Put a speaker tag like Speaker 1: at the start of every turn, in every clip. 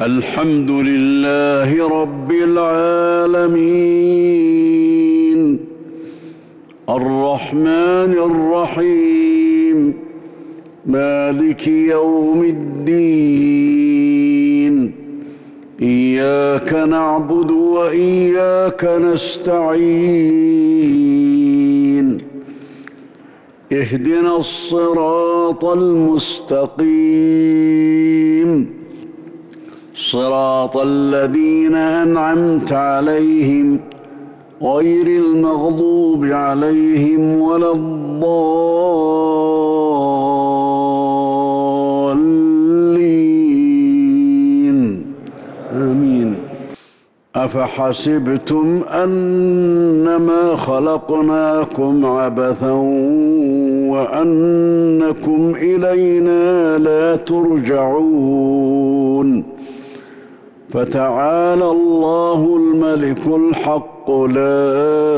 Speaker 1: الحمد لله رب العالمين الرحمن الرحيم مالك يوم الدين إياك نعبد وإياك نستعين اهدنا الصراط المستقيم صراط الذين أنعمت عليهم غير المغضوب عليهم ولا الضالين آمين. أفحسبتم أنما خلقناكم عبثا وأنكم إلينا لا ترجعون فتعالى الله الملك الحق لا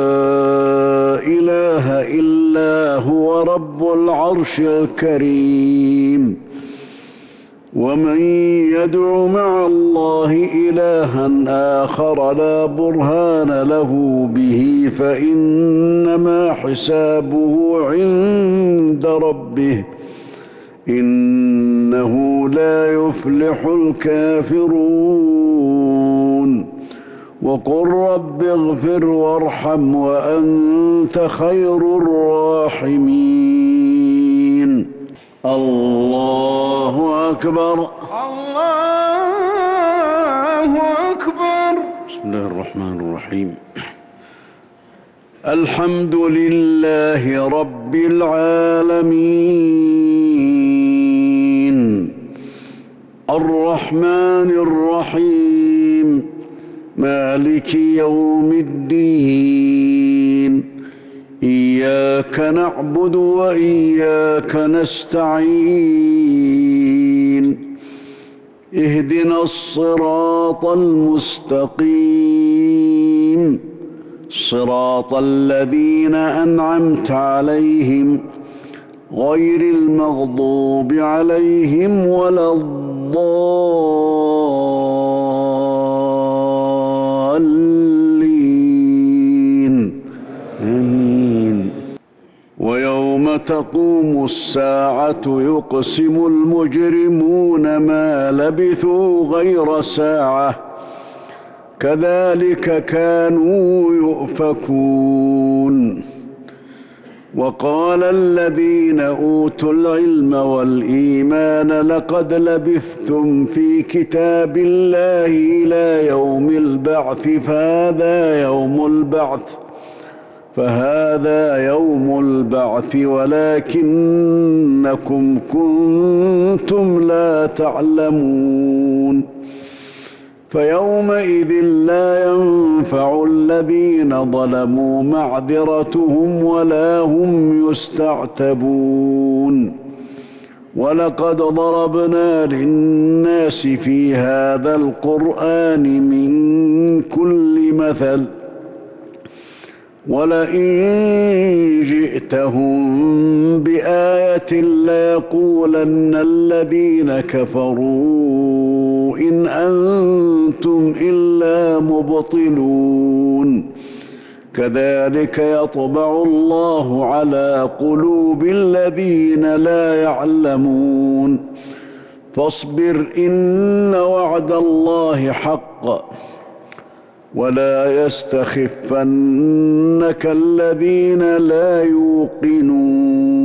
Speaker 1: إله إلا هو رب العرش الكريم ومن يدع مع الله إلها آخر لا برهان له به فإنما حسابه عند ربه إنه لا يفلح الكافرون وقل رب اغفر وارحم وأنت خير الراحمين. الله أكبر
Speaker 2: الله أكبر.
Speaker 1: بسم الله الرحمن الرحيم. الحمد لله رب العالمين الرحمن الرحيم مالك يوم الدين إياك نعبد وإياك نستعين اهدنا الصراط المستقيم صراط الذين أنعمت عليهم غير المغضوب عليهم ولا الضالين آمين. ويوم تقوم الساعة يقسم المجرمون ما لبثوا غير ساعة كذلك كانوا يؤفكون. وقال الذين أوتوا العلم والإيمان لقد لبثتم في كتاب الله إلى يوم البعث فهذا يوم البعث ولكنكم كنتم لا تعلمون. فيومئذ لا ينفع الذين ظلموا معذرتهم ولا هم يستعتبون. ولقد ضربنا للناس في هذا القرآن من كل مثل ولئن جئتهم بآية ليقولن الذين كفروا إن أنتم إلا مبطلون. كذلك يطبع الله على قلوب الذين لا يعلمون. فاصبر إن وعد الله حق ولا يستخفنك الذين لا يوقنون.